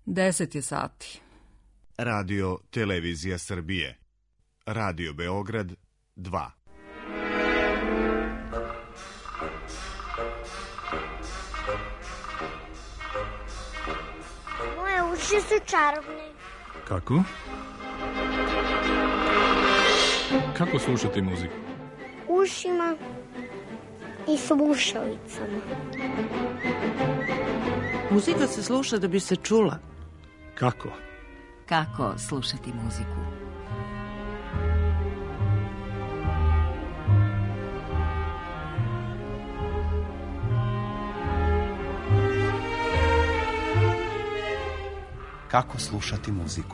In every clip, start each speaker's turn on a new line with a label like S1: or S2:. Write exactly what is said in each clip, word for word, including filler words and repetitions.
S1: deset je sati.
S2: Radio Televizija Srbije. Radio Beograd dva.
S3: Moje uši su čarobne.
S4: Kako? Kako slušati muziku?
S3: Ušima i slušalicama.
S5: Muzika se sluša da bi se čula.
S4: Kako?
S1: Kako slušati muziku?
S6: Kako slušati muziku?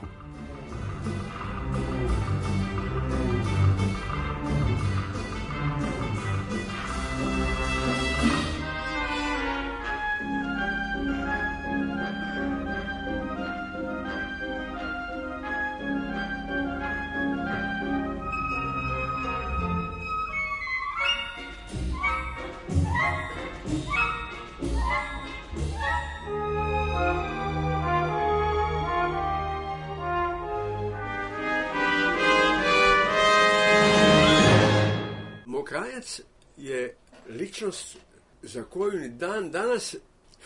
S7: Mokrajac je ličnost za koju ni dan danas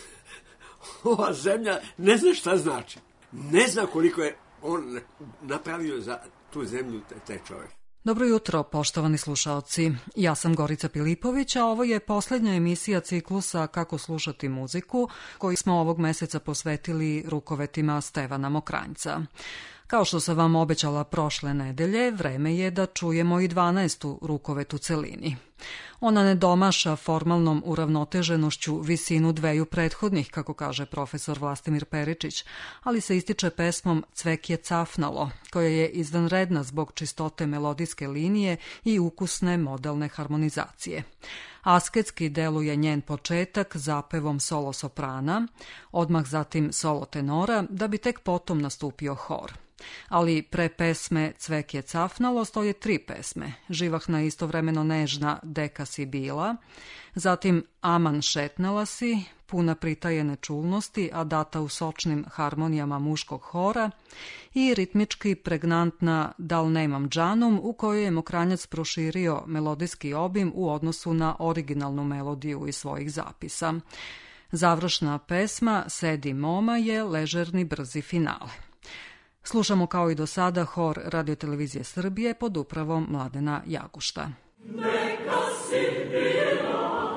S7: ova zemlja ne zna šta znači. Ne zna koliko je on napravio za tu zemlju, taj čovjek.
S1: Dobro jutro, poštovani slušaoci. Ja sam Gorica Pilipović, a ovo je poslednja emisija ciklusa Kako slušati muziku, koji smo ovog meseca posvetili rukovetima Stevana Mokranjca. Kao što sam vam obećala prošle nedelje, vreme je da čujemo i dvanaestu rukovet u celini. Ona ne domaša formalnom uravnoteženošću visinu dveju prethodnih, kako kaže profesor Vlastimir Peričić, ali se ističe pesmom Cvek je cafnalo, koja je izvanredna zbog čistote melodijske linije i ukusne modelne harmonizacije. Asketski deluje njen početak zapevom solo soprana, odmah zatim solo tenora, da bi tek potom nastupio hor. Ali pre pesme Cvek je cafnalo stoje tri pesme, živahna istovremeno nežna Deka si bila, zatim Aman šetnala si, puna pritajene čulnosti, a data u sočnim harmonijama muškog hora, i ritmički pregnantna Dal nemam džanum, u kojoj je Mokranjac proširio melodijski obim u odnosu na originalnu melodiju iz svojih zapisa. Završna pesma Sedi moma je ležerni brzi finale. Slušamo kao i do sada hor Radiotelevizije Srbije pod upravom Mladena Jagušta.
S8: Neka si bila,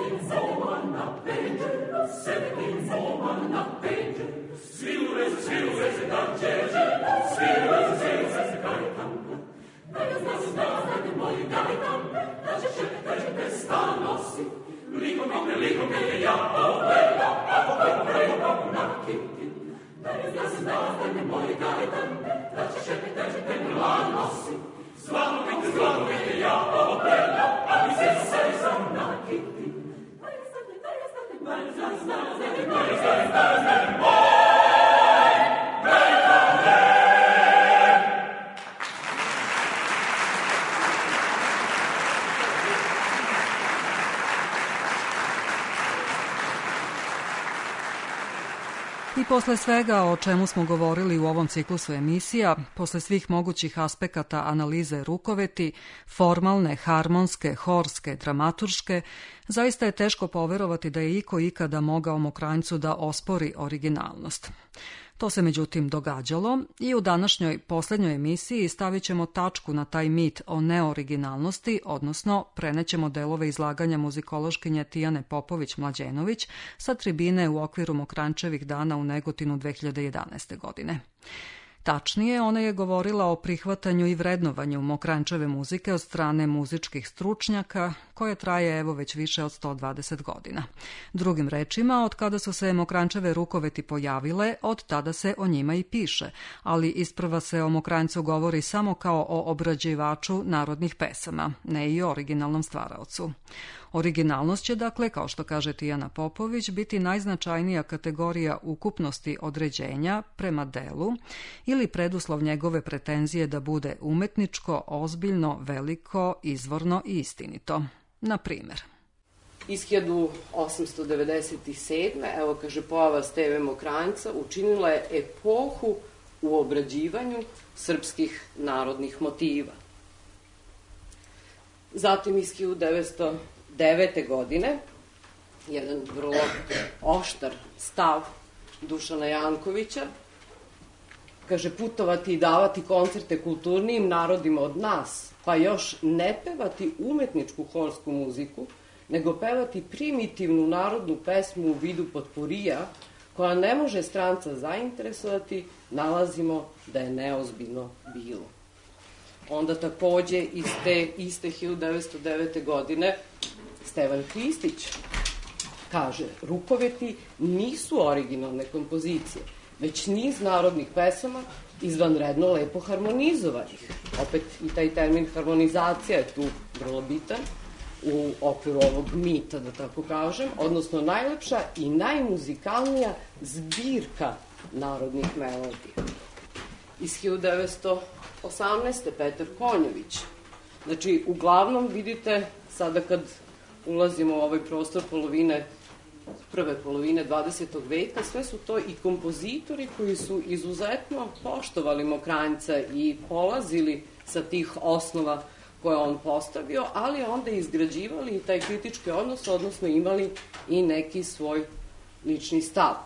S1: I posle svega o čemu smo govorili u ovom ciklusu emisija, posle svih mogućih aspekata analize rukoveti, formalne, harmonske, horske, dramaturške, zaista je teško poverovati da je iko ikada mogao Mokranjcu da ospori originalnost. To se međutim događalo i u današnjoj poslednjoj emisiji stavit ćemo tačku na taj mit o neoriginalnosti, odnosno prenećemo delove izlaganja muzikološkinje Tijane Popović-Mlađenović sa tribine u okviru Mokranjčevih dana u Negotinu dve hiljade jedanaeste. godine. Tačnije, ona je govorila o prihvatanju i vrednovanju Mokranjčeve muzike od strane muzičkih stručnjaka, koje traje evo već više od sto dvadeset godina. Drugim rečima, od kada su se Mokranjčeve rukoveti pojavile, od tada se o njima i piše, ali isprva se o Mokranjcu govori samo kao o obrađivaču narodnih pesama, ne i o originalnom stvaraocu. Originalnost će, dakle, kao što kaže Tijana Popović, biti najznačajnija kategorija ukupnosti određenja prema delu ili preduslov njegove pretenzije da bude umetničko, ozbiljno, veliko, izvorno i istinito. Na primer.
S9: Iz hiljadu osamsto devedeset sedme. evo kaže, pojava Steve Mokranjca učinila je epohu u obrađivanju srpskih narodnih motiva. Zatim iz hiljadu devetsto devete. godine jedan vrlo oštar stav Dušana Jankovića, kaže, putovati i davati koncerte kulturnijim narodima od nas, pa još ne pevati umetničku horsku muziku, nego pevati primitivnu narodnu pesmu u vidu potpurija, koja ne može stranca zainteresovati, nalazimo da je neozbiljno bilo. Onda takođe iz te iste hiljadu devetsto devete. godine Stevan Kristić kaže, rukoveti nisu originalne kompozicije, već niz narodnih pesama izvanredno lepo harmonizovanih. Opet i taj termin harmonizacija je tu vrlo bitan u okviru ovog mita, da tako kažem, odnosno najlepša i najmuzikalnija zbirka narodnih melodija. Iz hiljadu devetsto osamnaeste. Petar Konjović. Znači, uglavnom, vidite, sada kad ulazimo u ovaj prostor polovine, prve polovine dvadesetog veka, sve su to i kompozitori koji su izuzetno poštovali Mokranjca i polazili sa tih osnova koje on postavio, ali onda izgrađivali i taj kritički odnos, odnosno imali i neki svoj lični stav.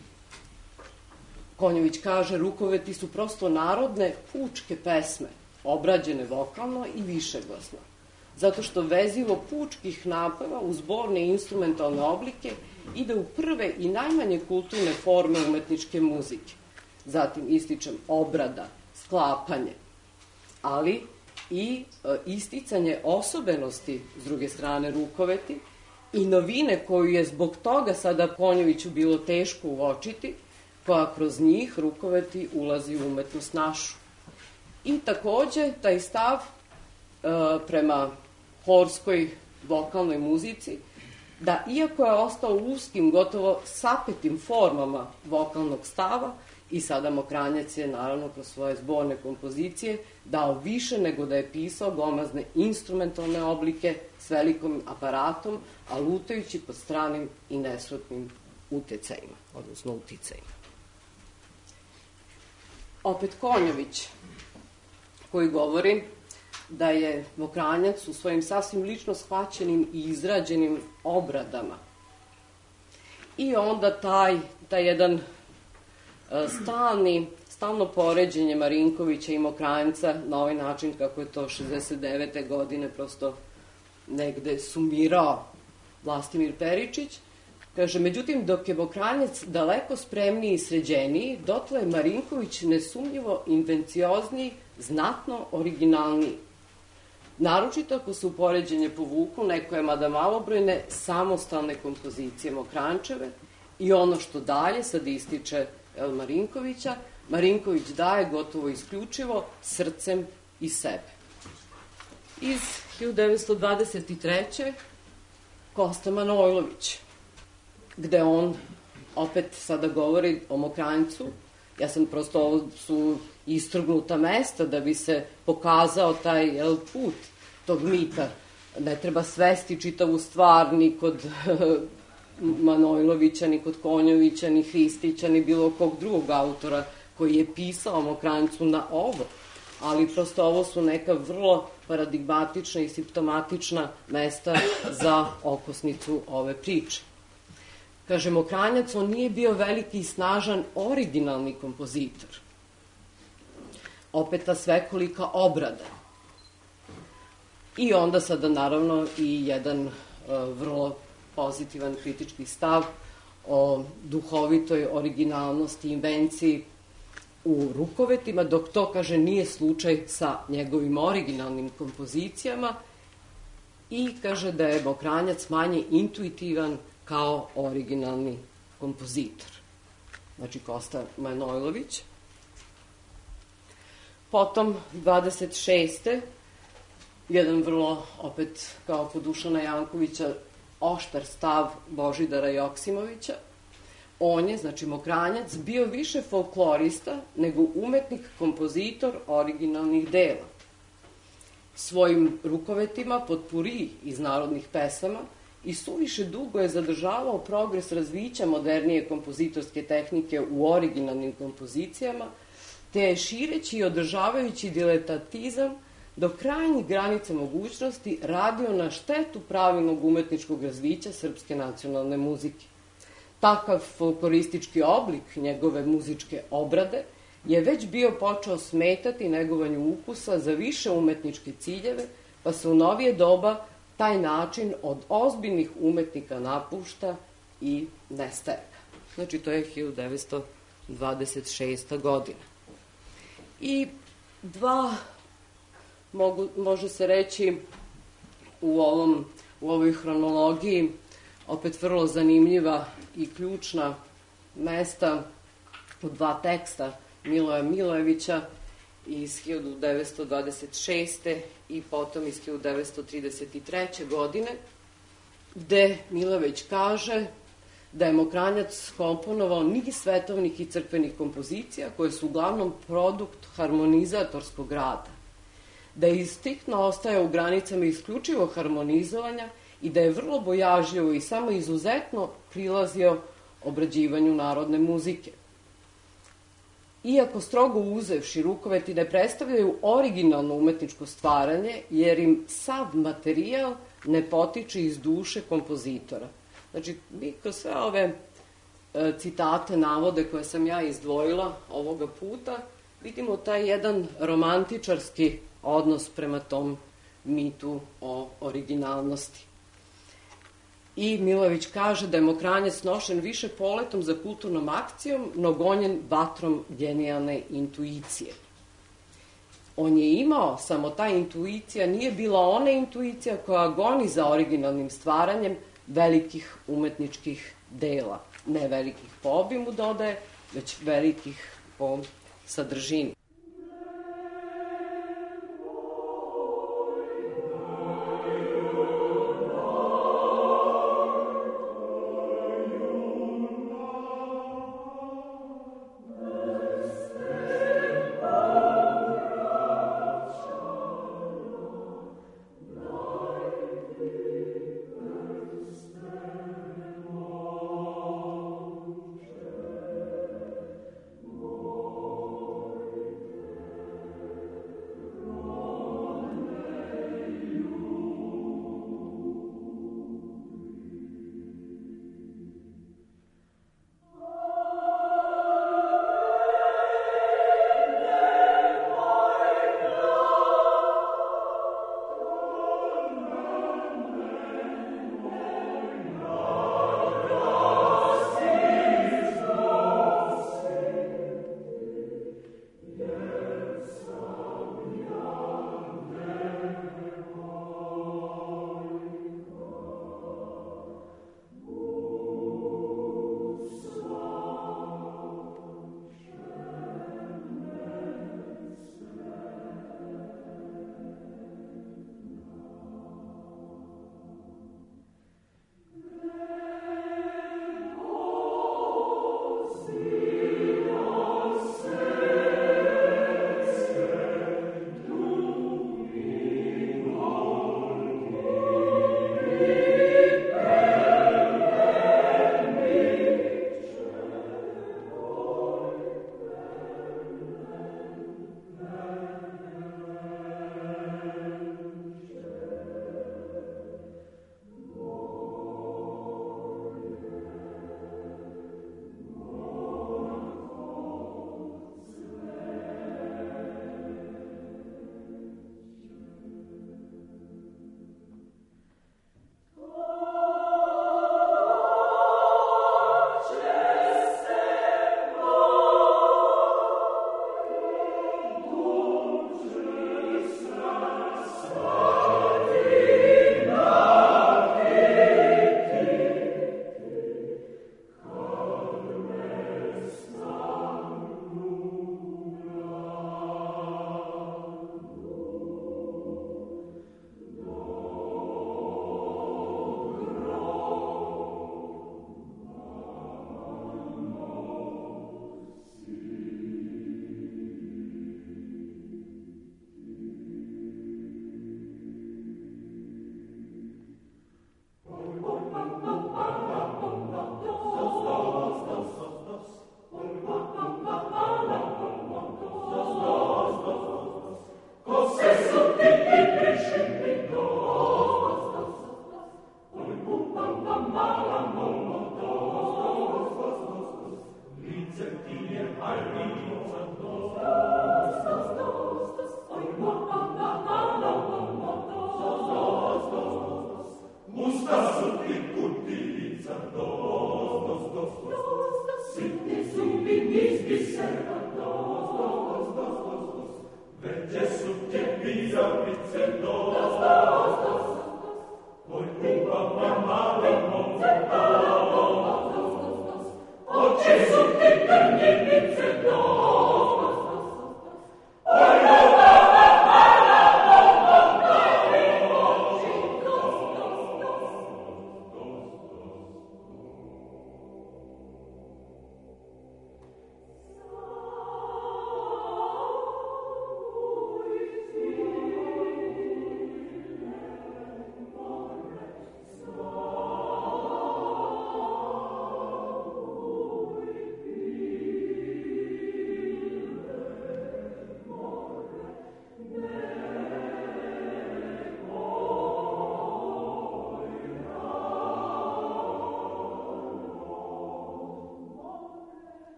S9: Konjović kaže, rukoveti su prosto narodne pučke pesme, obrađene vokalno i višeglasno, zato što vezivo pučkih napeva u zborne instrumentalne oblike ide u prve i najmanje kulturne forme umetničke muzike. Zatim ističem obrada, sklapanje, ali i e, isticanje osobenosti, s druge strane, rukoveti i novine koju je zbog toga sada Konjoviću bilo teško uočiti, koja kroz njih rukoveti ulazi u umetnost našu. I takođe taj stav e, prema horskoj vokalnoj muzici, da iako je ostao u uskim, gotovo sapetim formama vokalnog stava, i sada Mokranjac je, naravno, kroz svoje zborne kompozicije dao više nego da je pisao glomazne instrumentalne oblike s velikom aparatom, a lutajući pod stranim i nesretnim utecajima, odnosno uticajima. Opet Konjović, koji govori da je Mokranjac u svojim sasvim lično shvaćenim i izrađenim obradama. I onda taj, taj jedan stalni, stalno poređenje Marinkovića i Mokranjca na ovaj način kako je to šezdeset devete. godine prosto negde sumirao Vlastimir Peričić. Kaže, međutim, dok je Mokranjac daleko spremniji i sređeniji, dotle je Marinković nesumnjivo invenciozniji, znatno originalniji. Naročito ako se u poređenje povuku neko je mada malobrojne samostalne kompozicije Mokrančeve i ono što dalje, sad ističe El Marinkovića, Marinković daje gotovo isključivo srcem i sebe. Iz hiljadu devetsto dvadeset treće. Kosta Manojlović, gde on opet sada govori o Mokranjcu. Ja sam prosto, ovo su istrgnuta mesta da bi se pokazao taj jel, put tog mita. Ne treba svesti čitavu stvar ni kod Manojlovića, ni kod Konjovića, ni Hristića, ni bilo kog drugog autora koji je pisao Mokranjcu na ovo. Ali prosto ovo su neka vrlo paradigmatična i simptomatična mesta za okosnicu ove priče. Kaže, Mokranjac, on nije bio veliki i snažan originalni kompozitor. Opet ta svekolika obrada. I onda sada naravno i jedan uh, vrlo pozitivan kritički stav o duhovitoj originalnosti, invenciji u rukovetima, dok to, kaže, nije slučaj sa njegovim originalnim kompozicijama i kaže da je Mokranjac manje intuitivan kao originalni kompozitor. Znači, Kosta Manojlović. Potom, dvadeset šeste. jedan vrlo, opet, kao kod Dušana Jankovića, oštar stav Božidara Joksimovića. On je, znači Mokranjac, bio više folklorista nego umetnik, kompozitor originalnih dela. Svojim rukovetima potpuri iz narodnih pesama i suviše dugo je zadržavao progres razvića modernije kompozitorske tehnike u originalnim kompozicijama, te je šireći i održavajući diletantizam do krajnjih granica mogućnosti radio na štetu pravilnog umetničkog razvića srpske nacionalne muzike. Takav folkloristički oblik njegove muzičke obrade je već bio počeo smetati negovanju ukusa za više umetničke ciljeve, pa se u novije doba taj način od ozbiljnih umetnika napušta i nestaje. Znači, to je hiljadu devetsto dvadeset šesta. godina. I dva, mogu, može se reći, u, ovom, u ovoj hronologiji, opet vrlo zanimljiva i ključna mesta u dva teksta Miloja Milojevića iz hiljadu devetsto dvadeset šeste. i potom iz hiljadu devetsto trideset treće. godine, gde Milojević kaže da je Mokranjac komponovao niz svetovnih i crkvenih kompozicija koje su uglavnom produkt harmonizatorskog rada, da je striktno ostajao u granicama isključivo harmonizovanja i da je vrlo bojažljivo i samo izuzetno prilazio obrađivanju narodne muzike. Iako strogo uzevši rukoveti ne predstavljaju originalno umetničko stvaranje, jer im sav materijal ne potiče iz duše kompozitora. Znači, mi kroz sve ove e, citate, navode koje sam ja izdvojila ovoga puta, vidimo taj jedan romantičarski odnos prema tom mitu o originalnosti. I Milojević kaže da je Mokranjac nošen više poletom za kulturnom akcijom, no gonjen vatrom genijalne intuicije. On je imao, samo ta intuicija nije bila ona intuicija koja goni za originalnim stvaranjem velikih umetničkih dela. Ne velikih po obimu dodaje, već velikih po sadržini.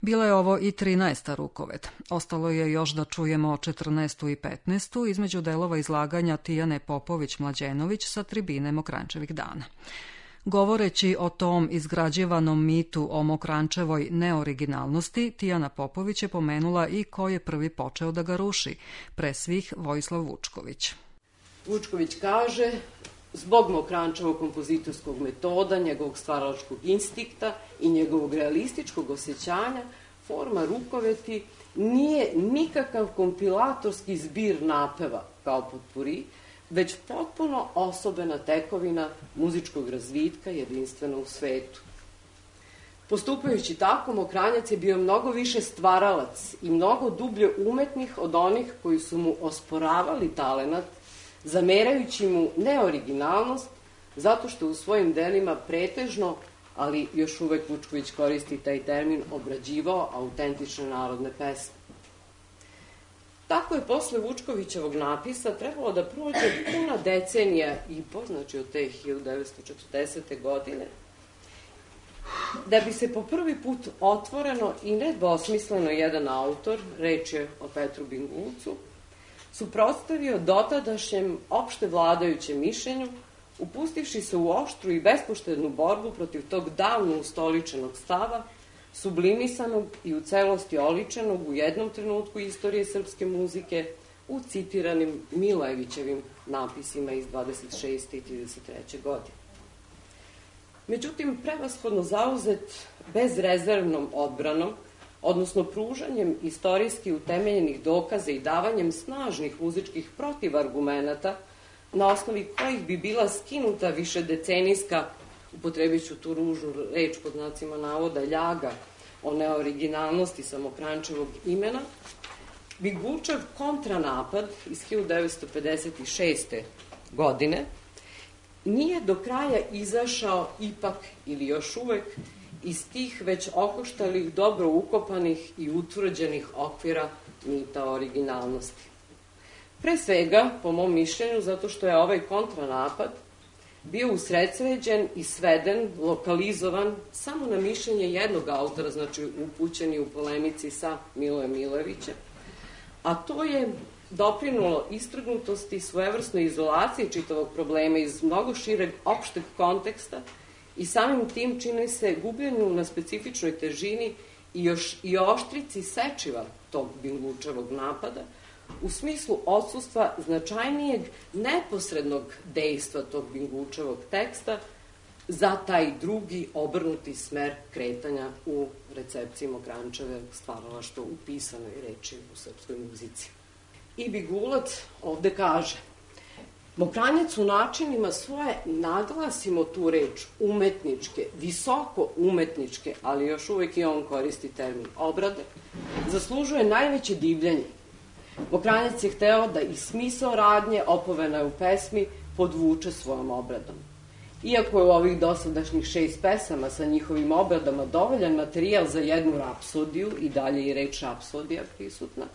S1: Bila je ovo i trinaesta rukovet. Ostalo je još da čujemo četrnaestu i petnaestu između delova izlaganja Tijane Popović-Mlađenović sa tribine Mokranjčevih dana. Govoreći o tom izgrađivanom mitu o Mokranjčevoj neoriginalnosti, Tijana Popović je pomenula i ko je prvi počeo da ga ruši, pre svih Vojislav Vučković.
S9: Vučković kaže, zbog Mokranjčevog kompozitorskog metoda, njegovog stvaralačkog instikta i njegovog realističkog osjećanja, forma rukoveti nije nikakav kompilatorski zbir napeva kao potpuri, već potpuno osobena tekovina muzičkog razvitka jedinstvena u svetu. Postupajući tako, Mokranjac je bio mnogo više stvaralac i mnogo dublje umetnih od onih koji su mu osporavali talenat, zamerajući mu neoriginalnost, zato što u svojim delima pretežno, ali još uvek Vučković koristi taj termin, obrađivao autentične narodne pesme. Tako je posle Vučkovićevog napisa trebalo da prođe puna decenija i po, znači od te hiljadu devetsto četrdesete. godine, da bi se po prvi put otvoreno i nedvosmisleno jedan autor, reč je o Petru Bingulcu, suprotstavio dotadašnjem opšte vladajućem mišljenju, upustivši se u oštru i bespoštednu borbu protiv tog davno ustoličenog stava, sublimisanog i u celosti oličenog u jednom trenutku istorije srpske muzike u citiranim Milajevićevim napisima iz dvadeset šeste i trideset treće. godine. Međutim, prevashodno zauzet bezrezervnom odbranom, odnosno pružanjem istorijski utemeljenih dokaza i davanjem snažnih muzičkih protivargumenata, na osnovi kojih bi bila skinuta višedecenijska, upotrebit ću tu ružnu reč pod znacima navoda, ljaga o neoriginalnosti Mokranjčevog imena, Bingulčev kontranapad iz hiljadu devetsto pedeset šeste. godine nije do kraja izašao ipak ili još uvek iz tih već okoštalih, dobro ukopanih i utvrđenih okvira mita originalnosti. Pre svega, po mom mišljenju, zato što je ovaj kontranapad bio usredsređen i sveden, lokalizovan samo na mišljenje jednog autora, znači upućeni u polemici sa Milojem Milojevićem, a to je doprinulo istrgnutosti, svojevrsnoj izolaciji čitavog problema iz mnogo šireg opšteg konteksta i samim tim čini se gubljenju na specifičnoj težini i još i oštrici sečiva tog Bingulčevog napada, u smislu odsustva značajnijeg neposrednog dejstva tog Bingulčevog teksta za taj drugi obrnuti smer kretanja u recepciji Mokranjčeve stvaralaštva u pisanoj reči u srpskoj muzici. I Bingulac ovde kaže: Mokranjac u načinima svoje, naglasimo tu reč, umetničke, visoko umetničke, ali još uvek i on koristi termin obrade, zaslužuje najveće divljenje. Mokranjac je hteo da i smisao radnje opovena u pesmi podvuče svojom obradom. Iako je u ovih dosadašnjih šest pesama sa njihovim obradama dovoljan materijal za jednu rapsodiju, i dalje i reč rapsodija prisutna,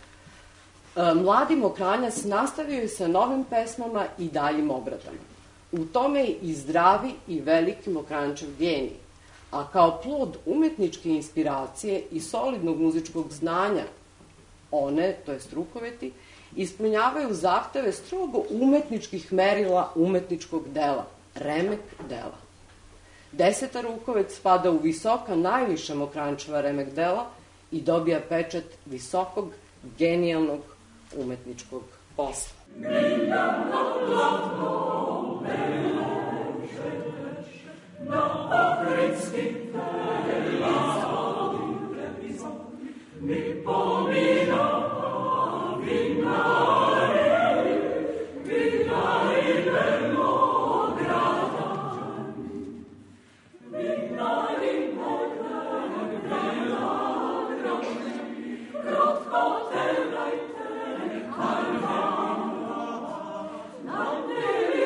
S9: mladi Mokranjac nastavio je sa novim pesmama i daljim obradama. U tome je i zdravi i veliki Mokranjčev genij, a kao plod umetničke inspiracije i solidnog muzičkog znanja, one, to jest rukoveti, ispunjavaju zahteve strogo umetničkih merila umetničkog dela, remek dela. Deseta rukovet spada u visoka najviša Mokranjčeva remek dela i dobija pečat visokog, genijalnog umetničkog posla.
S8: Mi pomina vinari, vinari verno grada, vinari mokrane grada, krotko terajte, karva, na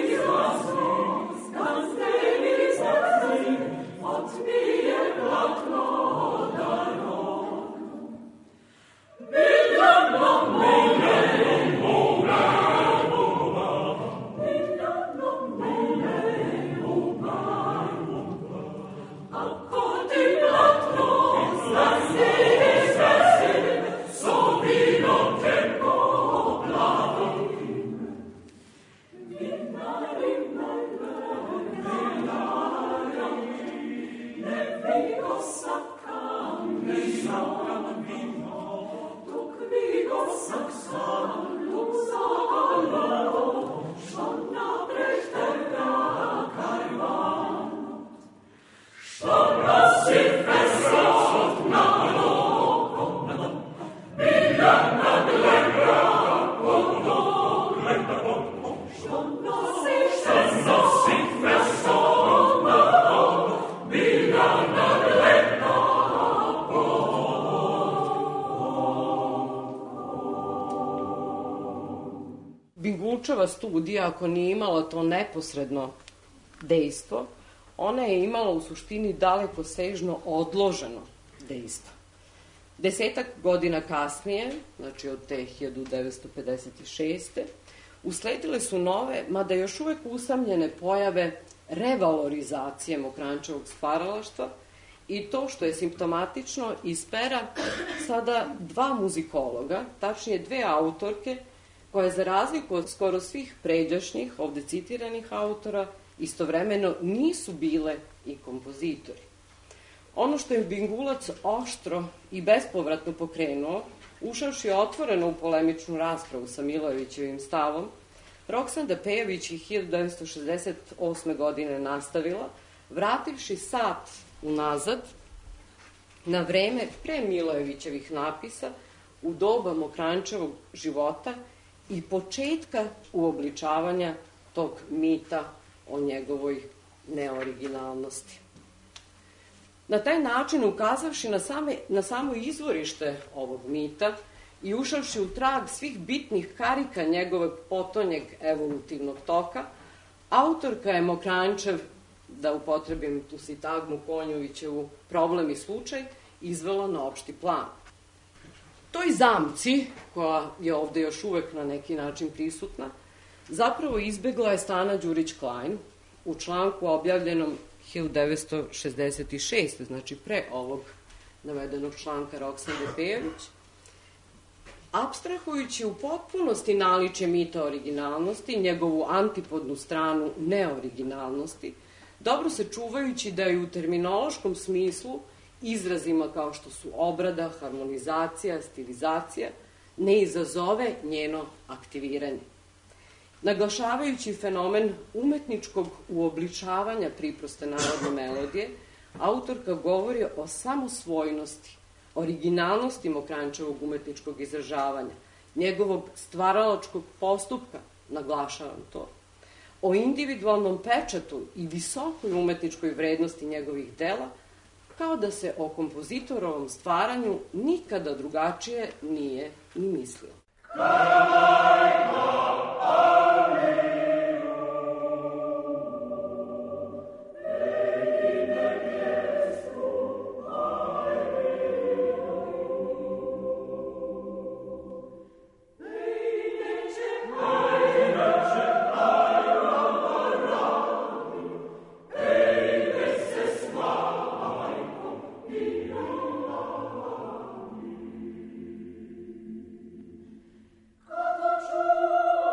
S9: Bingulčeva studija, ako nije imala to neposredno dejstvo, ona je imala u suštini daleko sežno odloženo dejstvo. Desetak godina kasnije, znači od te hiljadu devetsto pedeset šeste. usledile su nove, mada još uvek usamljene pojave revalorizacije Mokranjčevog stvaralaštva i to što je simptomatično iz pera sada dva muzikologa, tačnije dve autorke, koje za razliku od skoro svih pređašnjih, ovde citiranih autora, istovremeno nisu bile i kompozitori. Ono što je Bingulac oštro i bespovratno pokrenuo, ušavši otvoreno u polemičnu raspravu sa Milojevićevim stavom, Roksanda Pejović je hiljadu devetsto šezdeset osme. godine nastavila, vrativši sat unazad na vreme pre Milojevićevih napisa, u doba Mokranjčevog života i početka uobličavanja tog mita o njegovoj neoriginalnosti. Na taj način, ukazavši na, same, na samo izvorište ovog mita i ušavši u trag svih bitnih karika njegovog potonjeg evolutivnog toka, autorka je Mokranjčev, da upotrebim tu sintagmu Konjovićevu, problem i slučaj, izvela na opšti plan. Toj zamci, koja je ovde još uvek na neki način prisutna, zapravo izbegla je Stana Đurić-Klein u članku objavljenom hiljadu devetsto šezdeset šeste. znači pre ovog navedenog članka Roksande Pejović, apstrahujući u potpunosti naličje mita originalnosti, njegovu antipodnu stranu neoriginalnosti, dobro se čuvajući da je u terminološkom smislu izrazima kao što su obrada, harmonizacija, stilizacija, ne izazove njeno aktiviranje. Naglašavajući fenomen umetničkog uobličavanja priproste narodne melodije, autorka govori o samosvojnosti, originalnosti Mokranjčevog umetničkog izražavanja, njegovog stvaralačkog postupka, naglašavam to, o individualnom pečatu i visokoj umetničkoj vrednosti njegovih dela, kao da se o kompozitorovom stvaranju nikada drugačije nije ni mislio.
S8: Kako čuo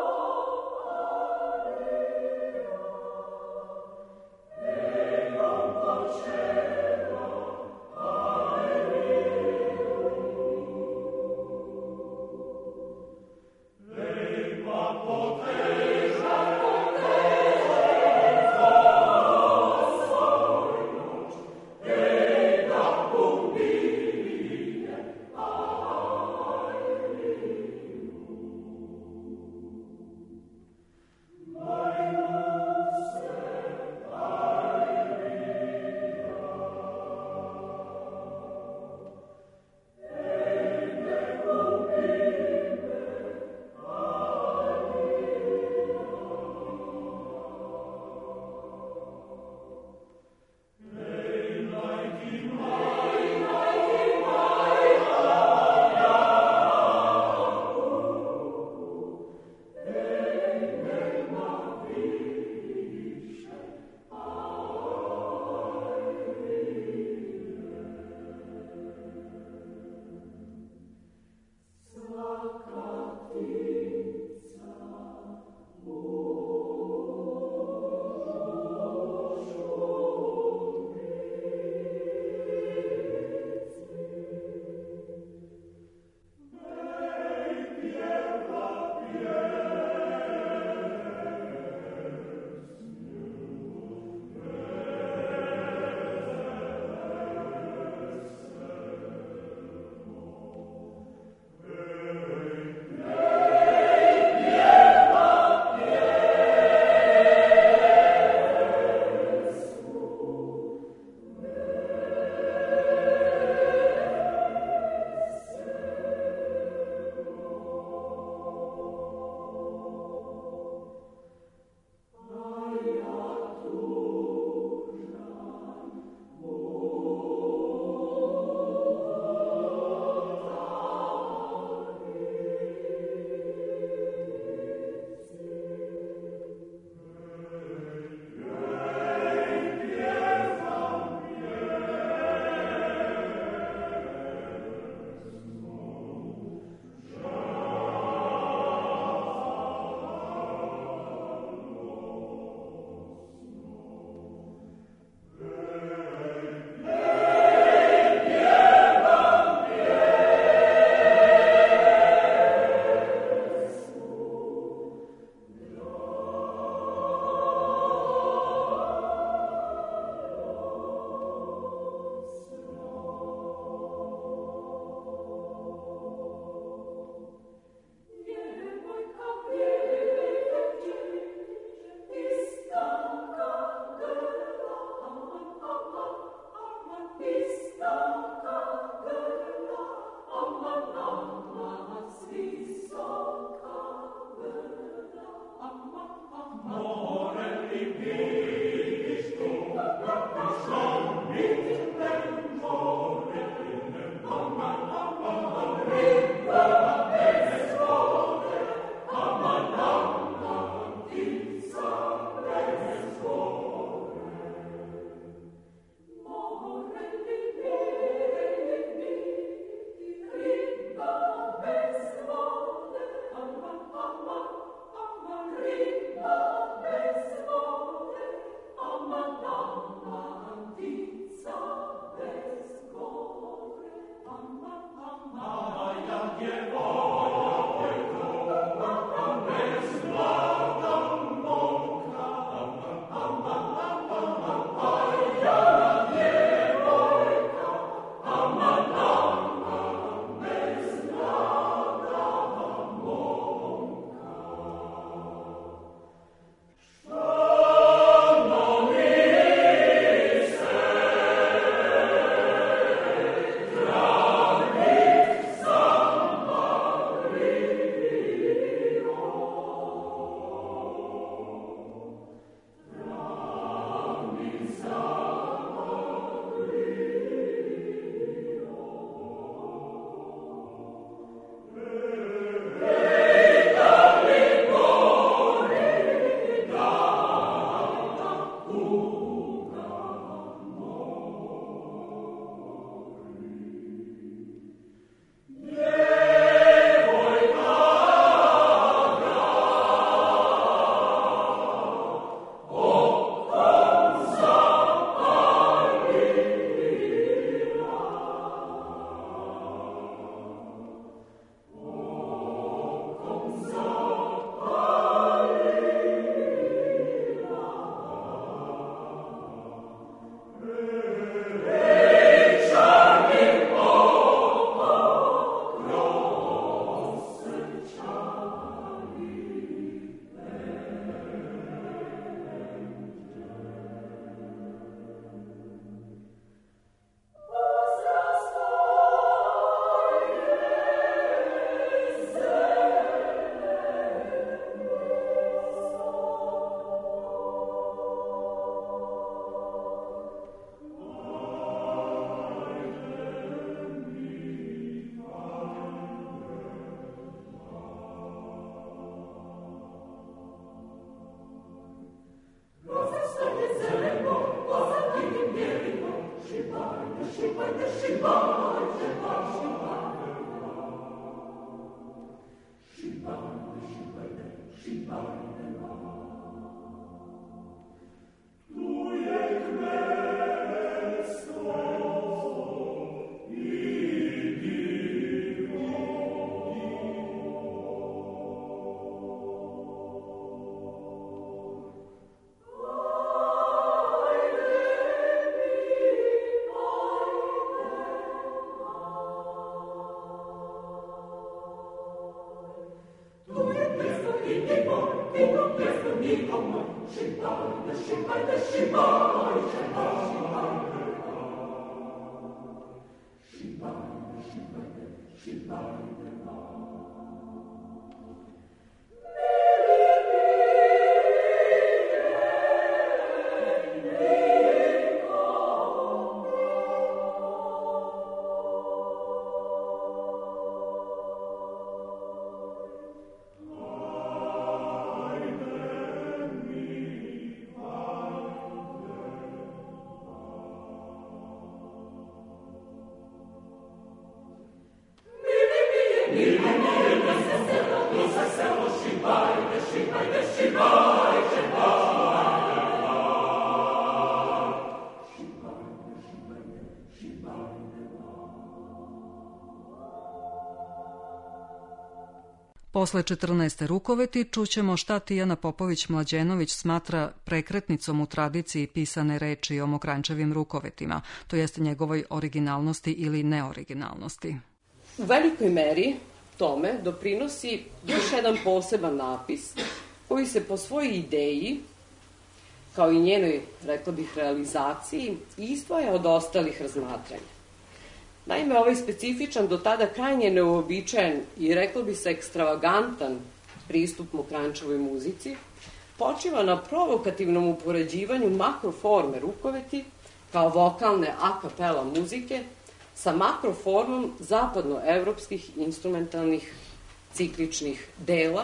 S1: Posle četrnaeste rukoveti čućemo šta Tijana Popović-Mlađenović smatra prekretnicom u tradiciji pisane reči o Mokranjčevim rukovetima, to jeste njegovoj originalnosti ili neoriginalnosti.
S9: U velikoj meri tome doprinosi još jedan poseban napis koji se po svojoj ideji, kao i njenoj, rekla bih, realizaciji, izdvaja od ostalih razmatranja. Naime, ovaj specifičan, do tada krajnje neuobičajen i, rekla bi se, ekstravagantan pristup Mokranjčevoj muzici počiva na provokativnom upoređivanju makroforme rukoveti kao vokalne a kapela muzike sa makroformom zapadnoevropskih instrumentalnih cikličnih dela,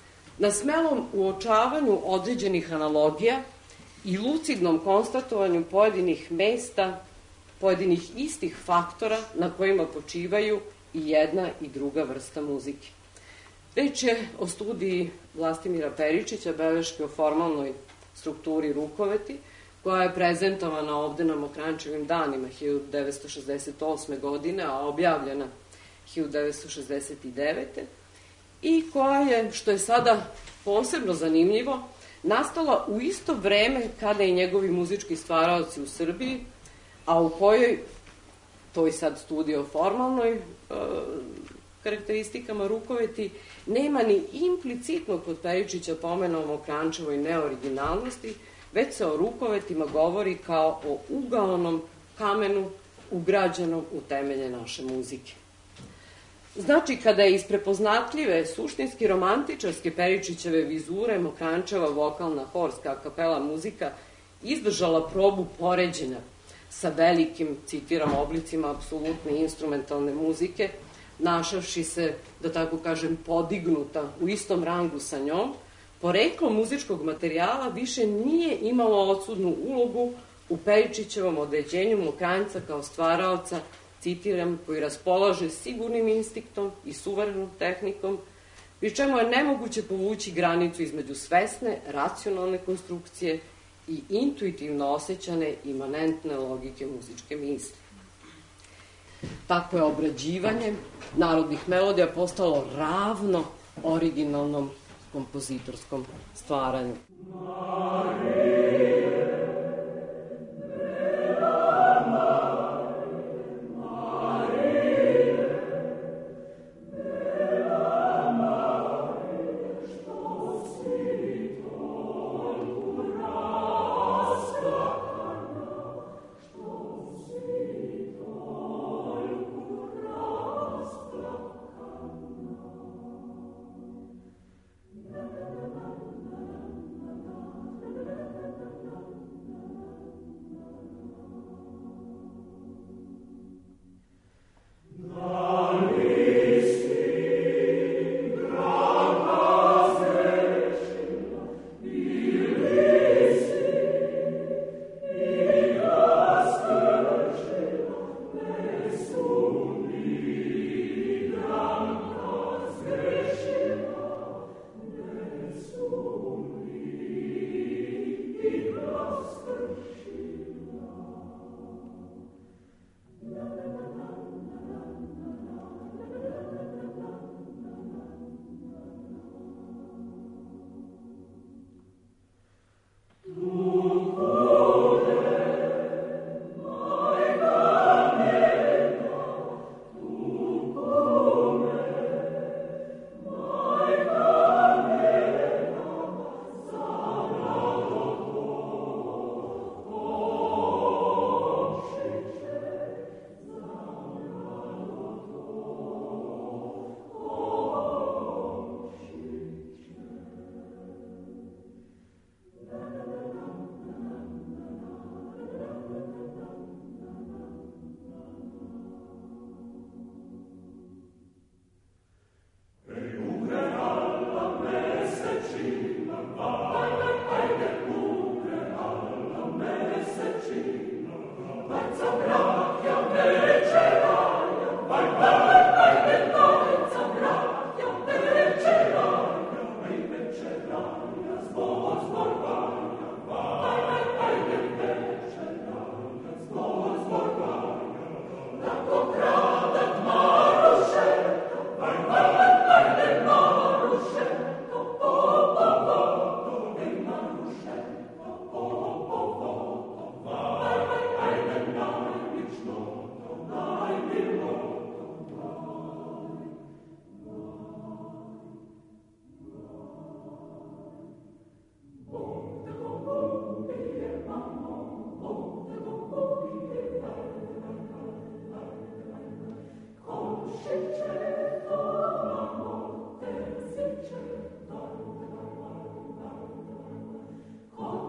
S9: na smelom uočavanju određenih analogija i lucidnom konstatovanju pojedinih mesta, pojedinih istih faktora na kojima počivaju i jedna i druga vrsta muzike. Reč je o studiji Vlastimira Peričića, beleške o formalnoj strukturi rukoveti, koja je prezentovana ovde na Mokranjčevim danima hiljadu devetsto šezdeset osme. godine, a objavljena hiljadu devetsto šezdeset devete. i koja je, što je sada posebno zanimljivo, nastala u isto vreme kada i njegovi muzički stvaraoci u Srbiji, a u kojoj, toj sad studio formalnoj e, karakteristikama rukoveti, nema ni implicitno kod Peričića pomena o Mokranjčevoj neoriginalnosti, već se o rukovetima govori kao o ugaonom kamenu ugrađenom u temelje naše muzike. Znači, kada je iz prepoznatljive, suštinski romantičarske Peričićeve vizure Mokranjčeva vokalna horska kapela muzika izdržala probu poređenja sa velikim, citiram, oblicima apsolutne instrumentalne muzike, našavši se, da tako kažem, podignuta u istom rangu sa njom, poreklo muzičkog materijala više nije imalo odsudnu ulogu u Peričićevom određenju Mokranjca kao stvaraoca, citiram, koji raspolaže sigurnim instinktom i suverenom tehnikom, pri čemu je nemoguće povući granicu između svesne, racionalne konstrukcije i intuitivno osjećane imanentne logike muzičke misli. Tako je obrađivanje narodnih melodija postalo ravno originalnom kompozitorskom stvaranju.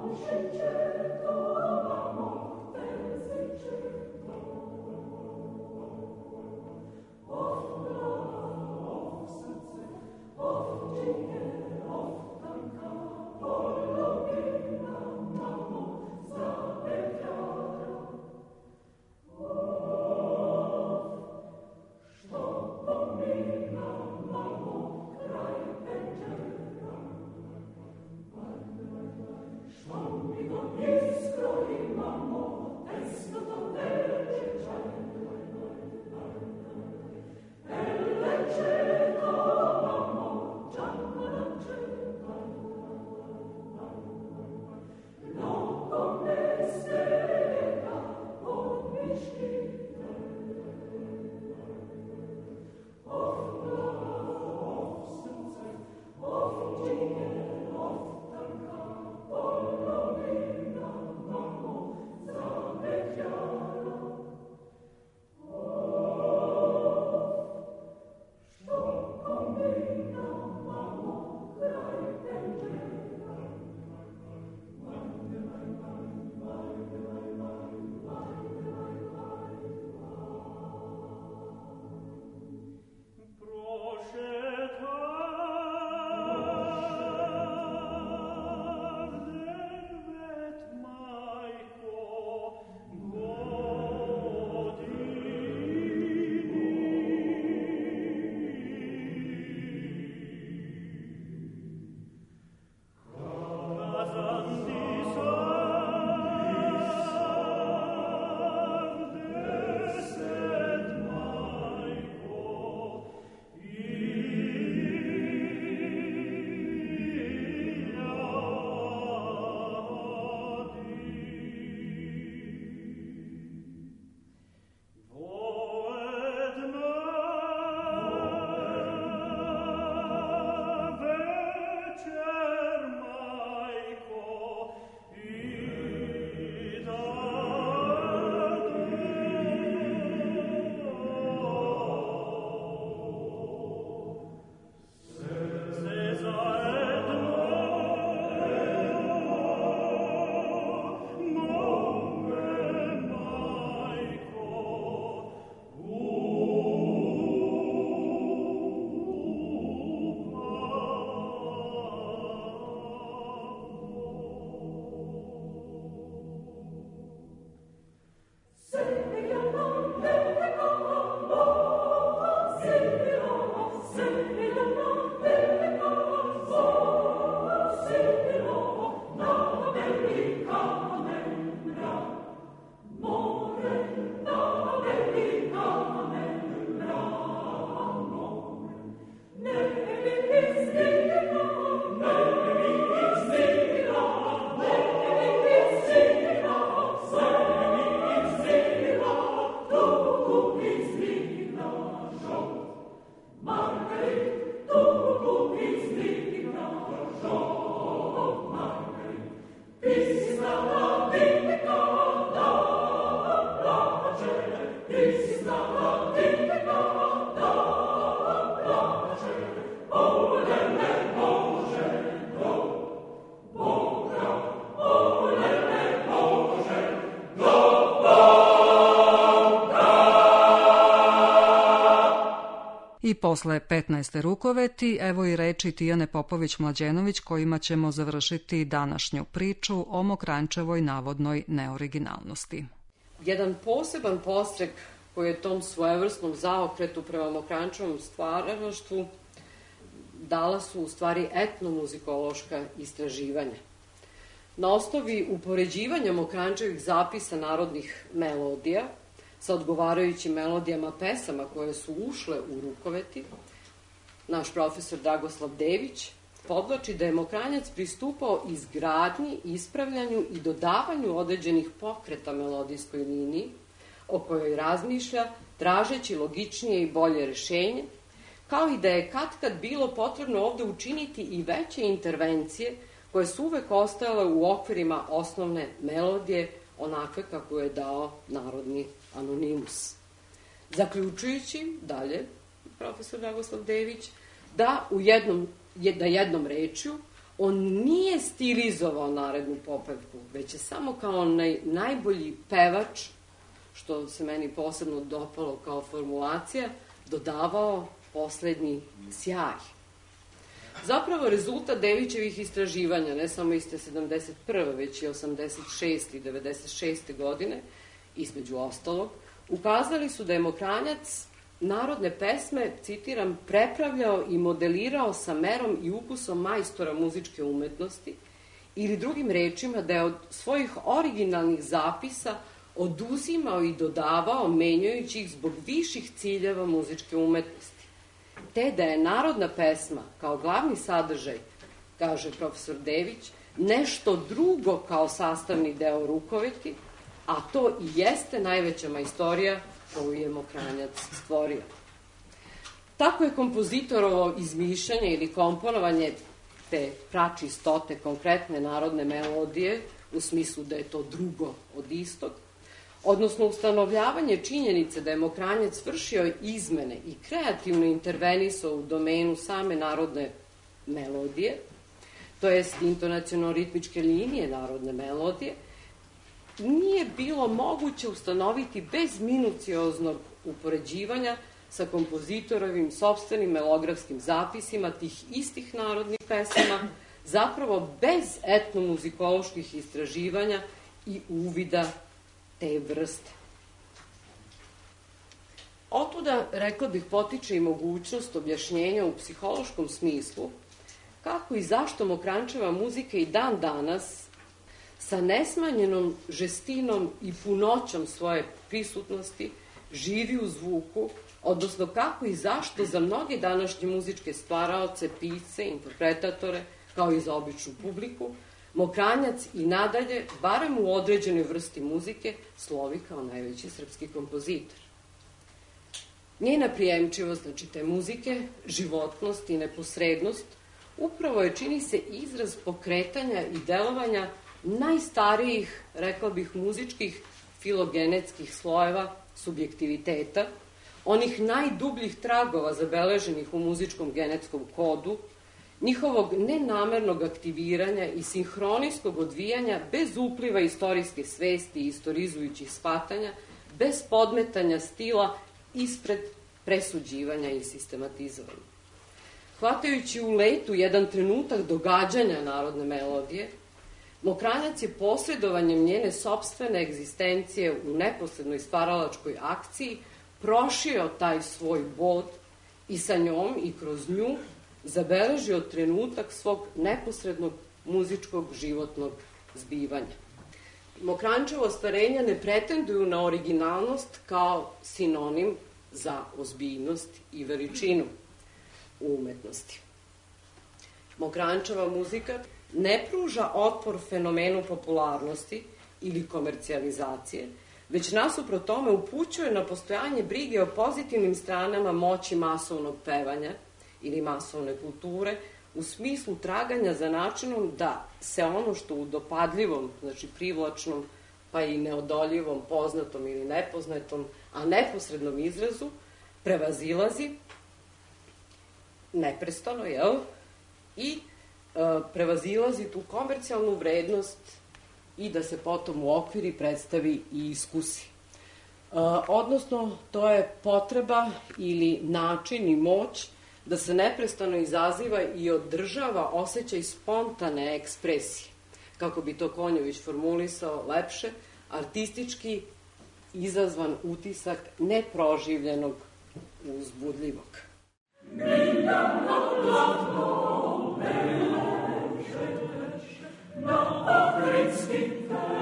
S1: I posle petnaeste rukoveti, evo i reči Tijane Popović-Mlađenović kojima ćemo završiti današnju priču o Mokranjčevoj navodnoj neoriginalnosti.
S9: Jedan poseban podstrek koji je tom svojevrsnom zaokretu prema Mokranjčevom stvaralaštvu dala su u stvari etnomuzikološka istraživanja. Na osnovi upoređivanja Mokranjčevih zapisa narodnih melodija sa odgovarajućim melodijama pesama koje su ušle u rukoveti, naš profesor Dragoslav Dević podvlači da je Mokranjac pristupao izgradnji, ispravljanju i dodavanju određenih pokreta melodijskoj liniji, o kojoj razmišlja, tražeći logičnije i bolje rešenje, kao i da je katkad bilo potrebno ovde učiniti i veće intervencije koje su uvek ostajale u okvirima osnovne melodije, onakve kako je dao narodni anonimus. Zaključujući, dalje, profesor Dragoslav Dević, da, u jednom, da jednom rečju on nije stilizovao narednu popevku, već je samo kao naj, najbolji pevač, što se meni posebno dopalo kao formulacija, dodavao poslednji sjaj. Zapravo, rezultat Devićevih istraživanja, ne samo iste sedamdeset prve, već i osamdeset šeste i devedeset šeste godine, između ostalog, ukazali su da je Mokranjac narodne pesme, citiram, prepravljao i modelirao sa merom i ukusom majstora muzičke umetnosti, ili drugim rečima da je od svojih originalnih zapisa oduzimao i dodavao, menjajući ih zbog viših ciljeva muzičke umetnosti. Te da je narodna pesma kao glavni sadržaj, kaže profesor Dević, nešto drugo kao sastavni deo rukoveti, a to i jeste najveća majstorija koju je Mokranjac stvorio. Tako je kompozitorovo izmišljanje ili komponovanje te pračistote konkretne narodne melodije, u smislu da je to drugo od istog, odnosno ustanovljavanje činjenice da je Mokranjac vršio izmene i kreativno intervenisao u domenu same narodne melodije, to jest intonaciono-ritmičke linije narodne melodije, nije bilo moguće ustanoviti bez minucioznog upoređivanja sa kompozitorovim sopstvenim melografskim zapisima tih istih narodnih pesama, zapravo bez etnomuzikoloških istraživanja i uvida te vrste. Otuda, rekla bih, potiče i mogućnost objašnjenja u psihološkom smislu kako i zašto Mokrančeva muzika i dan danas sa nesmanjenom žestinom i punoćom svoje prisutnosti živi u zvuku, odnosno kako i zašto za mnoge današnje muzičke stvaraoce, pisce, interpretatore, kao i za običnu publiku, Mokranjac i nadalje, barem u određenoj vrsti muzike, slovi kao najveći srpski kompozitor. Njena prijemčivost, znači te muzike, životnost i neposrednost, upravo je, čini se, izraz pokretanja i delovanja najstarijih, rekla bih, muzičkih filogenetskih slojeva subjektiviteta, onih najdubljih tragova zabeleženih u muzičkom genetskom kodu, njihovog nenamernog aktiviranja i sinhronijskog odvijanja bez upliva istorijske svesti i istorizujućih shvatanja, bez podmetanja stila ispred presuđivanja i sistematizovanja. Hvatajući u letu jedan trenutak događanja narodne melodije, Mokranjac je posredovanjem njene sopstvene egzistencije u neposrednoj stvaralačkoj akciji prošio taj svoj bod i sa njom i kroz nju zabeležio trenutak svog neposrednog muzičkog životnog zbivanja. Mokrančevo ostvarenja ne pretenduju na originalnost kao sinonim za ozbiljnost i veličinu u umetnosti. Mokrančeva muzika ne pruža otpor fenomenu popularnosti ili komercijalizacije, već nasuprot tome upućuje na postojanje brige o pozitivnim stranama moći masovnog pevanja ili masovne kulture, u smislu traganja za načinom da se ono što u dopadljivom, znači privlačnom, pa i neodoljivom, poznatom ili nepoznatom, a neposrednom izrazu, prevazilazi neprestano, jel? I e, prevazilazi tu komercijalnu vrednost i da se potom u okviri predstavi i iskusi. E, odnosno, to je potreba ili način i moć da se neprestano izaziva i održava osjećaj spontane ekspresije, kako bi to Konjović formulisao lepše, artistički izazvan utisak neproživljenog uzbudljivog.
S8: Na okretski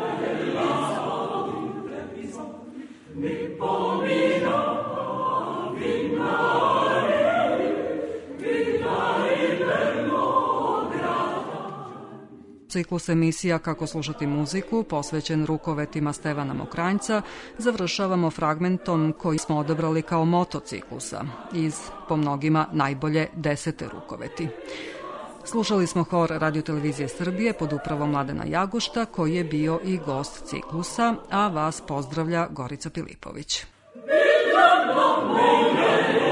S8: mi pomina
S1: Ciklus emisija Kako slušati muziku, posvećen rukovetima Stevana Mokranjca, završavamo fragmentom koji smo odabrali kao moto ciklusa, iz, po mnogima, najbolje desete rukoveti. Slušali smo hor Radio-televizije Srbije pod upravom Mladena Jagušta, koji je bio i gost ciklusa, a vas pozdravlja Gorica Pilipović.
S8: Milano moje